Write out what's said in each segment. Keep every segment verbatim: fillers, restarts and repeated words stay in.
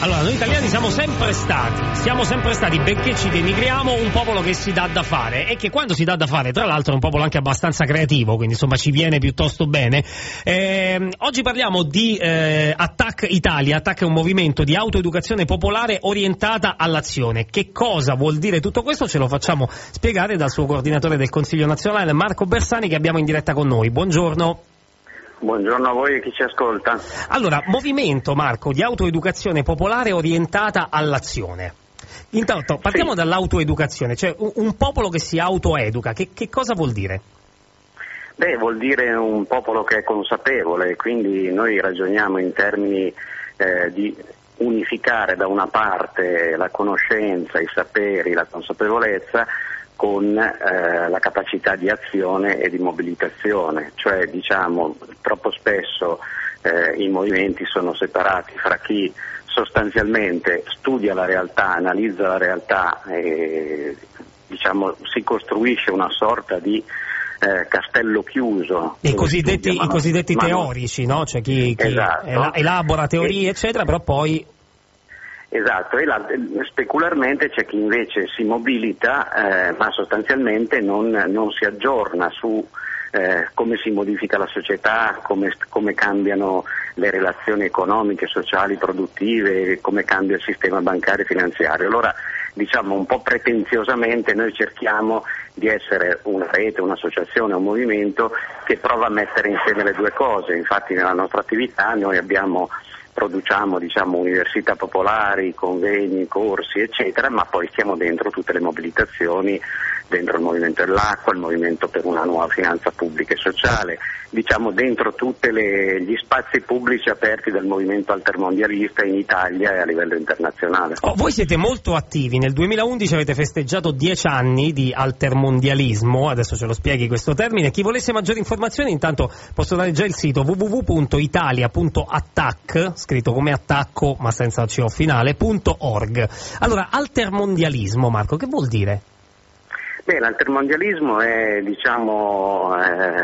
Allora, noi italiani siamo sempre stati, siamo sempre stati, benché ci denigriamo, un popolo che si dà da fare e che quando si dà da fare, tra l'altro, è un popolo anche abbastanza creativo, quindi insomma ci viene piuttosto bene. Eh, oggi parliamo di eh, Attac Italia. Attac è un movimento di autoeducazione popolare orientata all'azione. Che cosa vuol dire tutto questo? Ce lo facciamo spiegare dal suo coordinatore del Consiglio nazionale, Marco Bersani, che abbiamo in diretta con noi. Buongiorno. Buongiorno a voi e chi ci ascolta. Allora, movimento, Marco, di autoeducazione popolare orientata all'azione. Intanto, partiamo sì. dall'autoeducazione, cioè un, un popolo che si autoeduca, che, che cosa vuol dire? Beh, vuol dire un popolo che è consapevole, quindi noi ragioniamo in termini eh, di unificare da una parte la conoscenza, i saperi, la consapevolezza, con eh, la capacità di azione e di mobilitazione, cioè diciamo troppo spesso eh, i movimenti sono separati fra chi sostanzialmente studia la realtà, analizza la realtà e diciamo si costruisce una sorta di eh, castello chiuso. I cosiddetti, studia, i cosiddetti ma, teorici, no? Cioè chi, chi esatto. elabora teorie e, eccetera, però poi... Esatto, e la, specularmente c'è chi invece si mobilita eh, ma sostanzialmente non, non si aggiorna su eh, come si modifica la società, come, come cambiano le relazioni economiche, sociali, produttive, come cambia il sistema bancario e finanziario. Allora diciamo un po' pretenziosamente noi cerchiamo di essere una rete, un'associazione, un movimento che prova a mettere insieme le due cose. Infatti nella nostra attività noi abbiamo produciamo diciamo università popolari, convegni, corsi eccetera, ma poi stiamo dentro tutte le mobilitazioni, dentro il movimento dell'acqua, il movimento per una nuova finanza pubblica e sociale, diciamo dentro tutti gli spazi pubblici aperti del movimento altermondialista in Italia e a livello internazionale. Oh, voi siete molto attivi, nel duemilaundici avete festeggiato dieci anni di altermondialismo, adesso ce lo spieghi questo termine. Chi volesse maggiori informazioni intanto posso dare già il sito w w w punto italia punto attac, scritto come attacco ma senza C O finale, punto org. Allora, altermondialismo, Marco, che vuol dire? Beh, l'altermondialismo è diciamo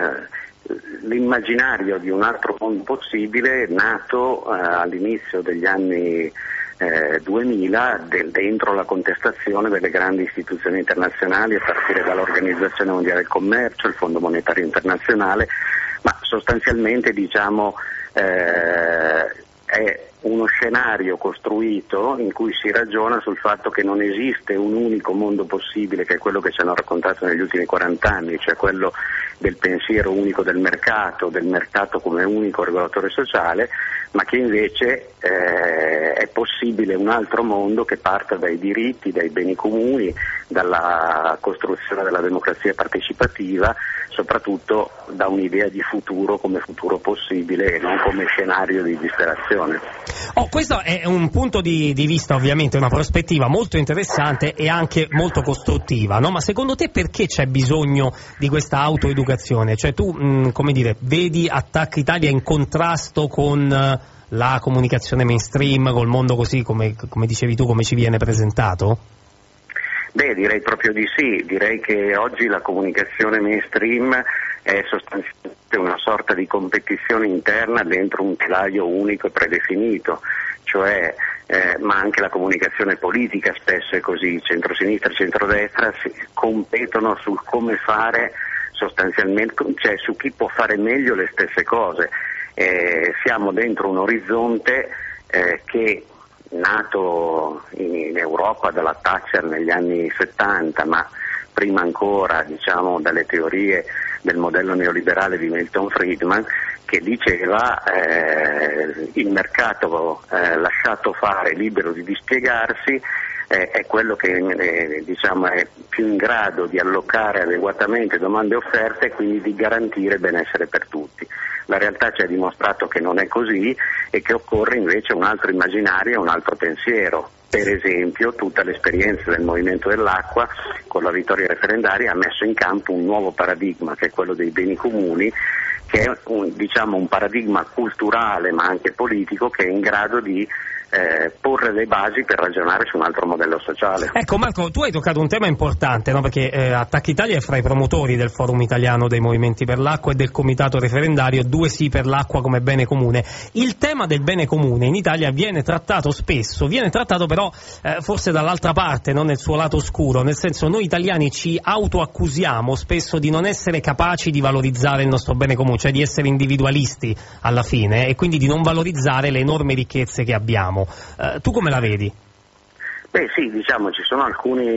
eh, l'immaginario di un altro mondo possibile nato eh, all'inizio degli anni eh, duemila del, dentro la contestazione delle grandi istituzioni internazionali a partire dall'Organizzazione Mondiale del Commercio, il Fondo Monetario Internazionale, ma sostanzialmente diciamo eh, è uno scenario costruito in cui si ragiona sul fatto che non esiste un unico mondo possibile, che è quello che ci hanno raccontato negli ultimi quaranta anni, cioè quello del pensiero unico del mercato, del mercato come unico regolatore sociale, ma che invece eh, è possibile un altro mondo che parta dai diritti, dai beni comuni, dalla costruzione della democrazia partecipativa, soprattutto da un'idea di futuro come futuro possibile e non come scenario di disperazione. Oh, questo è un punto di, di vista, ovviamente, una prospettiva molto interessante e anche molto costruttiva, no? Ma secondo te perché c'è bisogno di questa autoeducazione? Cioè tu, mh, come dire, vedi Attac Italia in contrasto con uh, la comunicazione mainstream, col mondo così, come, come dicevi tu, come ci viene presentato? Beh, direi proprio di sì, direi che oggi la comunicazione mainstream è sostanzialmente una sorta di competizione interna dentro un telaio unico e predefinito, cioè eh, ma anche la comunicazione politica spesso è così, centrosinistra e centrodestra si competono sul come fare sostanzialmente, cioè su chi può fare meglio le stesse cose. Eh, siamo dentro un orizzonte eh, che nato in Europa dalla Thatcher negli anni settanta, ma prima ancora diciamo dalle teorie del modello neoliberale di Milton Friedman, che diceva eh, il mercato eh, lasciato fare, libero di dispiegarsi, eh, è quello che eh, diciamo è più in grado di allocare adeguatamente domande e offerte e quindi di garantire benessere per tutti. La realtà ci ha dimostrato che non è così e che occorre invece un altro immaginario e un altro pensiero. Per esempio, tutta l'esperienza del movimento dell'acqua con la vittoria referendaria ha messo in campo un nuovo paradigma, che è quello dei beni comuni, che è un, diciamo, un paradigma culturale ma anche politico che è in grado di Eh, porre le basi per ragionare su un altro modello sociale. Ecco Marco, tu hai toccato un tema importante, no? Perché eh, Attacca Italia è fra i promotori del Forum Italiano dei Movimenti per l'Acqua e del Comitato Referendario Due Sì per l'Acqua come bene comune. Il tema del bene comune in Italia viene trattato spesso, viene trattato però eh, forse dall'altra parte, no? Nel suo lato oscuro, nel senso noi italiani ci autoaccusiamo spesso di non essere capaci di valorizzare il nostro bene comune, cioè di essere individualisti alla fine e quindi di non valorizzare le enormi ricchezze che abbiamo. Uh, tu come la vedi? Beh sì, diciamo ci sono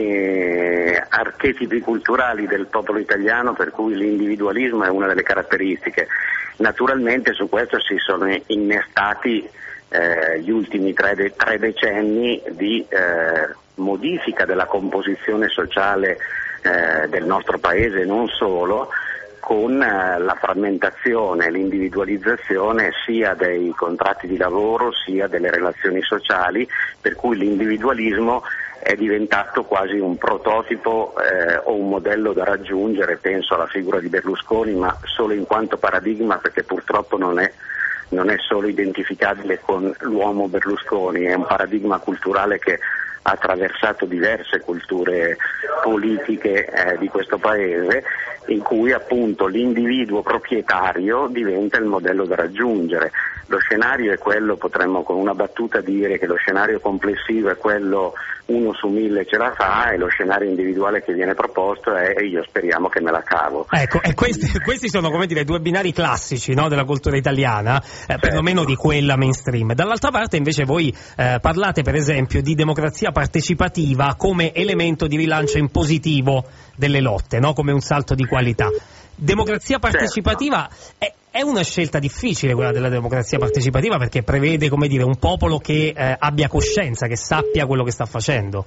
alcuni archetipi culturali del popolo italiano per cui l'individualismo è una delle caratteristiche. Naturalmente su questo si sono innestati eh, gli ultimi tre, de- tre decenni di eh, modifica della composizione sociale eh, del nostro paese e non solo, con la frammentazione, l'individualizzazione sia dei contratti di lavoro sia delle relazioni sociali, per cui l'individualismo è diventato quasi un prototipo eh, o un modello da raggiungere. Penso alla figura di Berlusconi, ma solo in quanto paradigma, perché purtroppo non è, non è solo identificabile con l'uomo Berlusconi, è un paradigma culturale che ha attraversato diverse culture politiche eh, di questo paese, in cui appunto l'individuo proprietario diventa il modello da raggiungere. Lo scenario è quello, potremmo con una battuta dire che lo scenario complessivo è quello uno su mille ce la fa, e lo scenario individuale che viene proposto è io speriamo che me la cavo. Ecco, e questi, questi sono, come dire, due binari classici, no, della cultura italiana, eh, certo. Perlomeno di quella mainstream. Dall'altra parte invece voi eh, parlate per esempio di democrazia partecipativa come elemento di rilancio in positivo delle lotte, no? Come un salto di qualità. Democrazia partecipativa è, è una scelta difficile quella della democrazia partecipativa, perché prevede, come dire, un popolo che eh, abbia coscienza, che sappia quello che sta facendo.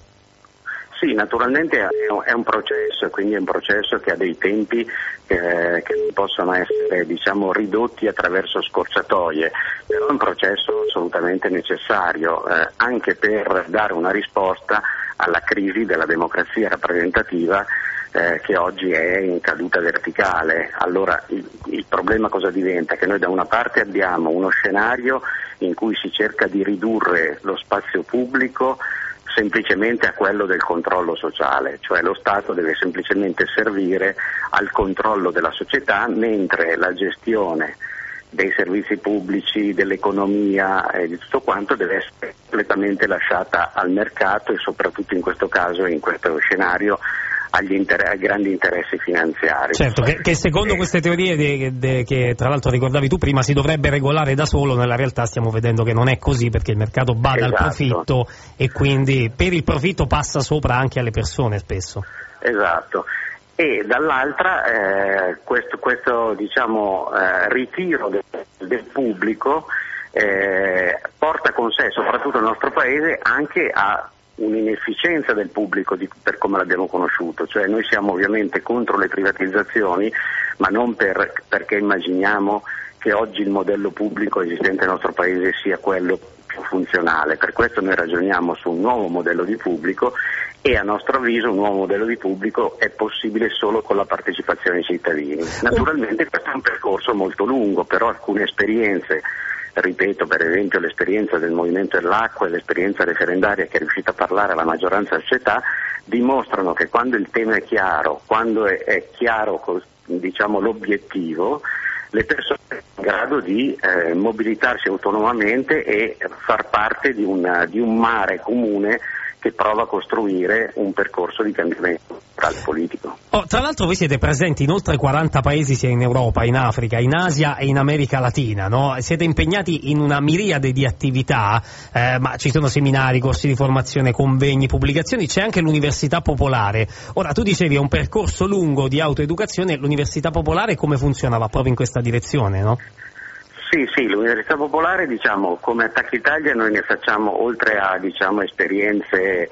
Sì, naturalmente è un processo, quindi è un processo che ha dei tempi eh, che possono essere, diciamo, ridotti attraverso scorciatoie, però è un processo assolutamente necessario eh, anche per dare una risposta alla crisi della democrazia rappresentativa eh, che oggi è in caduta verticale. Allora il, il problema cosa diventa? Che noi da una parte abbiamo uno scenario in cui si cerca di ridurre lo spazio pubblico semplicemente a quello del controllo sociale, cioè lo Stato deve semplicemente servire al controllo della società, mentre la gestione dei servizi pubblici, dell'economia e di tutto quanto deve essere completamente lasciata al mercato, e soprattutto in questo caso e in questo scenario agli inter- ai grandi interessi finanziari. Certo, che, che secondo eh. queste teorie de, de, che tra l'altro ricordavi tu prima si dovrebbe regolare da solo, nella realtà stiamo vedendo che non è così, perché il mercato bada esatto. al profitto, e quindi per il profitto passa sopra anche alle persone spesso. Esatto. E dall'altra eh, questo, questo diciamo eh, ritiro del, del pubblico eh, porta con sé, soprattutto nel nostro paese, anche a un'inefficienza del pubblico di, per come l'abbiamo conosciuto. Cioè noi siamo ovviamente contro le privatizzazioni, ma non per, perché immaginiamo che oggi il modello pubblico esistente nel nostro paese sia quello più funzionale. Per questo noi ragioniamo su un nuovo modello di pubblico, e a nostro avviso un nuovo modello di pubblico è possibile solo con la partecipazione dei cittadini. Naturalmente questo è un percorso molto lungo, però alcune esperienze, ripeto, per esempio l'esperienza del Movimento dell'Acqua e l'esperienza referendaria che è riuscita a parlare alla maggioranza della società, dimostrano che quando il tema è chiaro, quando è, è chiaro diciamo l'obiettivo, le persone sono in grado di eh, mobilitarsi autonomamente e far parte di, una, di un mare comune che prova a costruire un percorso di cambiamento politico. Oh, tra l'altro voi siete presenti in oltre quaranta paesi, sia in Europa, in Africa, in Asia e in America Latina, no? Siete impegnati in una miriade di attività, eh, ma ci sono seminari, corsi di formazione, convegni, pubblicazioni, c'è anche l'Università Popolare. Ora, tu dicevi è un percorso lungo di autoeducazione, l'Università Popolare come funzionava proprio in questa direzione, no? Sì, sì, l'Università Popolare, diciamo, come Attacca Italia noi ne facciamo, oltre a diciamo esperienze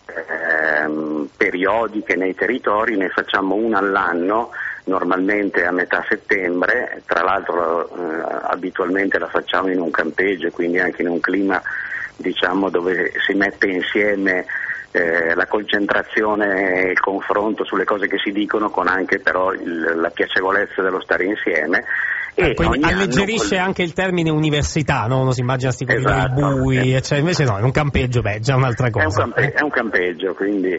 ehm, periodiche nei territori, ne facciamo una all'anno, normalmente a metà settembre. Tra l'altro eh, abitualmente la facciamo in un campeggio, quindi anche in un clima diciamo dove si mette insieme eh, la concentrazione e il confronto sulle cose che si dicono, con anche però il, la piacevolezza dello stare insieme. E quindi alleggerisce anno... anche il termine università, no? Uno si immagina sti corridoi esatto. bui, eccetera. Invece no, è un campeggio, beh, già un'altra cosa. È un, campe- è un campeggio, quindi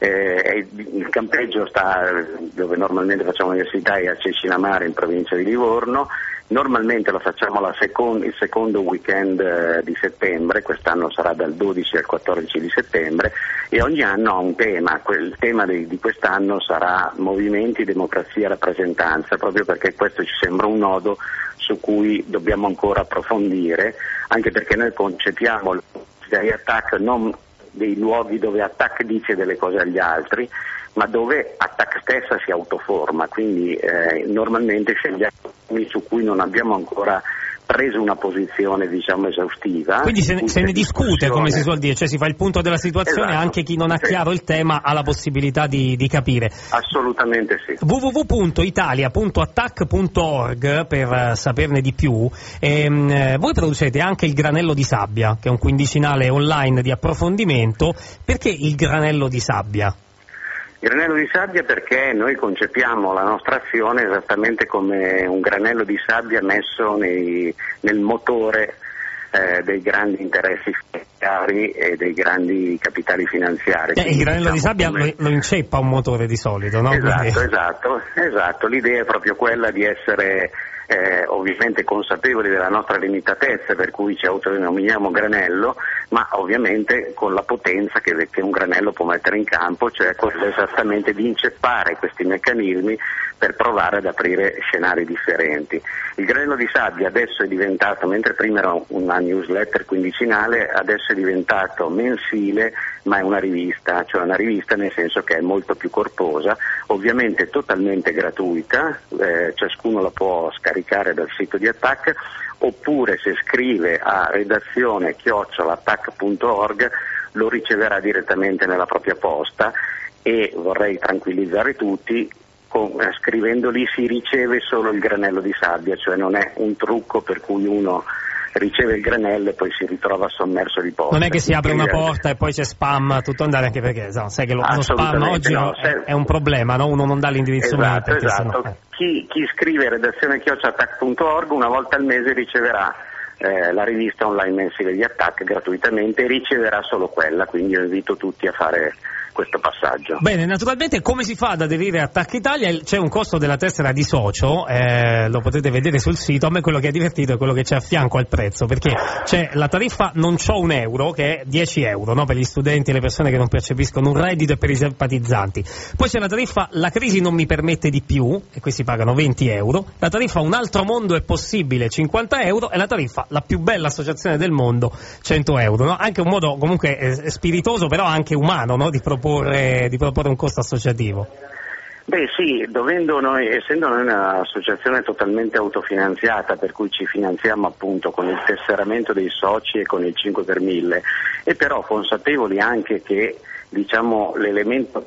eh, il campeggio sta dove normalmente facciamo università, è a Cecina in provincia di Livorno. Normalmente lo facciamo la second- il secondo weekend eh, di settembre, quest'anno sarà dal dodici al quattordici di settembre, e ogni anno ha un tema. Il tema di, di quest'anno sarà movimenti, democrazia, rappresentanza, proprio perché questo ci sembra un nodo su cui dobbiamo ancora approfondire, anche perché noi concepiamo gli attack non dei luoghi dove Attac dice delle cose agli altri, ma dove Attac stessa si autoforma, quindi eh, normalmente scegliamo su cui non abbiamo ancora preso una posizione, diciamo, esaustiva. Quindi se ne, se ne discute, come si suol dire, cioè si fa il punto della situazione, esatto. Anche chi non ha chiaro il tema ha la possibilità di, di capire. Assolutamente sì. w w w punto italia punto attac punto org per uh, saperne di più. E, um, voi producete anche il Granello di Sabbia, che è un quindicinale online di approfondimento. Perché il Granello di Sabbia? Granello di sabbia perché noi concepiamo la nostra azione esattamente come un granello di sabbia messo nei, nel motore eh, dei grandi interessi finanziari e dei grandi capitali finanziari. Eh, il granello diciamo di sabbia come... lo, lo inceppa un motore di solito, no? Esatto, Quindi... esatto, esatto. L'idea è proprio quella di essere eh, ovviamente consapevoli della nostra limitatezza, per cui ci autodenominiamo granello, ma ovviamente con la potenza che, che un granello può mettere in campo, cioè quello esattamente di inceppare questi meccanismi per provare ad aprire scenari differenti. Il Granello di Sabbia adesso è diventato, mentre prima era una newsletter quindicinale, adesso è diventato mensile, ma è una rivista, cioè una rivista nel senso che è molto più corposa, ovviamente totalmente gratuita, eh, ciascuno la può scaricare dal sito di Attac, oppure se scrive a redazione chiocciola attac punto org lo riceverà direttamente nella propria posta, e vorrei tranquillizzare tutti, con, eh, scrivendo lì si riceve solo il Granello di Sabbia, cioè non è un trucco per cui uno riceve il granello e poi si ritrova sommerso di posta. Non è che si apre una porta e poi c'è spam tutto andare, anche perché no, sai che lo, lo spam oggi no, è, è un problema, no? Uno non dà l'indirizzo mail. Esatto, esatto. Sennò, eh. chi, chi scrive redazione chiocciola attac punto org una volta al mese riceverà eh, la rivista online mensile di Attac gratuitamente, e riceverà solo quella, quindi io invito tutti a fare questo passaggio. Bene, naturalmente come si fa ad aderire a Attac Italia? C'è un costo della tessera di socio, eh, lo potete vedere sul sito. A me quello che è divertito è quello che c'è a fianco al prezzo, perché c'è la tariffa non c'ho un euro, che è dieci euro, no? Per gli studenti e le persone che non percepiscono un reddito, e per i simpatizzanti. Poi c'è la tariffa la crisi non mi permette di più, e questi pagano venti euro, la tariffa un altro mondo è possibile, cinquanta euro, e la tariffa la più bella associazione del mondo, cento euro, no? Anche un modo comunque eh, spiritoso, però anche umano, no? Di proporre di proporre un costo associativo. Beh sì, dovendo noi, essendo noi un'associazione totalmente autofinanziata, per cui ci finanziamo appunto con il tesseramento dei soci e con il cinque per mille, e però consapevoli anche che, diciamo, l'elemento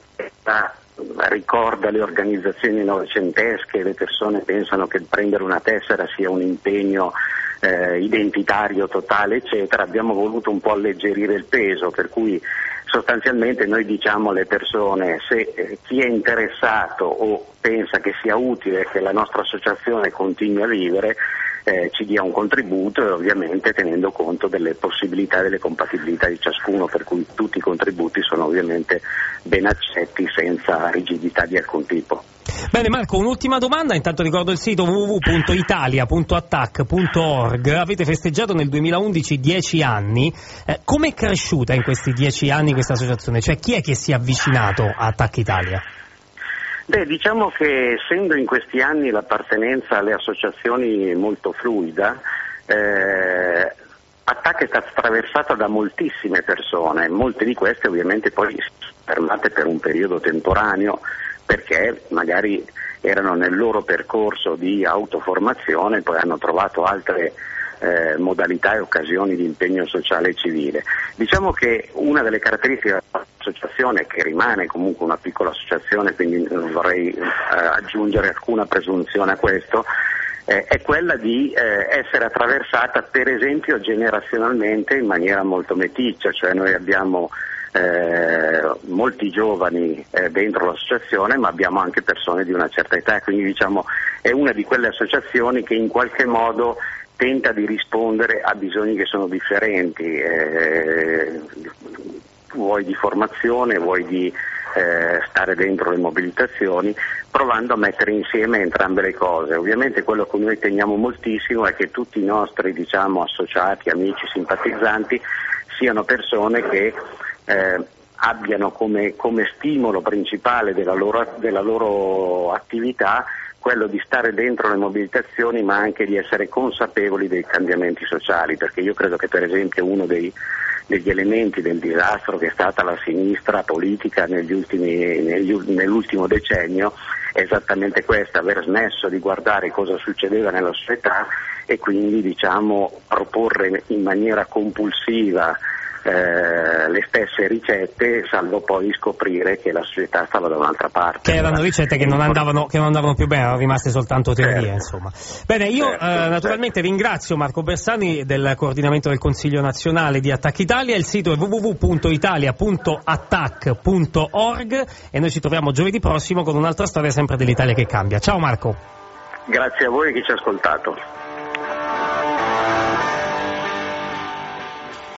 ricorda le organizzazioni novecentesche, le persone pensano che prendere una tessera sia un impegno eh, identitario totale, eccetera, abbiamo voluto un po' alleggerire il peso, per cui sostanzialmente noi diciamo alle persone, se eh, chi è interessato o pensa che sia utile che la nostra associazione continui a vivere, eh, ci dia un contributo, e ovviamente tenendo conto delle possibilità e delle compatibilità di ciascuno, per cui tutti i contributi sono ovviamente ben accetti senza rigidità di alcun tipo. Bene Marco, un'ultima domanda, intanto ricordo il sito w w w punto italia punto attac punto org. Avete festeggiato nel duemilaundici dieci anni, eh, come è cresciuta in questi dieci anni questa associazione? Cioè chi è che si è avvicinato a Attac Italia? Beh, diciamo che essendo in questi anni l'appartenenza alle associazioni molto fluida, eh, Attac è stata attraversata da moltissime persone, molte di queste ovviamente poi si sono fermate per un periodo temporaneo, perché magari erano nel loro percorso di autoformazione e poi hanno trovato altre eh, modalità e occasioni di impegno sociale e civile. Diciamo che una delle caratteristiche dell'associazione, che rimane comunque una piccola associazione, quindi non vorrei eh, aggiungere alcuna presunzione a questo, eh, è quella di eh, essere attraversata per esempio generazionalmente in maniera molto meticcia, cioè noi abbiamo eh, molti giovani eh, dentro l'associazione, ma abbiamo anche persone di una certa età, quindi diciamo è una di quelle associazioni che in qualche modo tenta di rispondere a bisogni che sono differenti, eh, vuoi di formazione, vuoi di eh, stare dentro le mobilitazioni, provando a mettere insieme entrambe le cose. Ovviamente quello che noi teniamo moltissimo è che tutti i nostri, diciamo, associati, amici, simpatizzanti siano persone che eh, abbiano come, come stimolo principale della loro, della loro attività quello di stare dentro le mobilitazioni, ma anche di essere consapevoli dei cambiamenti sociali, perché io credo che per esempio uno dei, degli elementi del disastro che è stata la sinistra politica negli ultimi, negli, nell'ultimo decennio è esattamente questo, aver smesso di guardare cosa succedeva nella società e quindi, diciamo, proporre in maniera compulsiva Eh, le stesse ricette, salvo poi scoprire che la società stava da un'altra parte. Che erano ricette che non andavano, che non andavano più bene, erano rimaste soltanto teorie, certo. Insomma. Bene, io certo, eh, naturalmente certo. ringrazio Marco Bersani del coordinamento del Consiglio Nazionale di Attac Italia, il sito è w w w punto italia punto attac punto org e noi ci troviamo giovedì prossimo con un'altra storia sempre dell'Italia che cambia. Ciao Marco. Grazie a voi e chi ci ha ascoltato.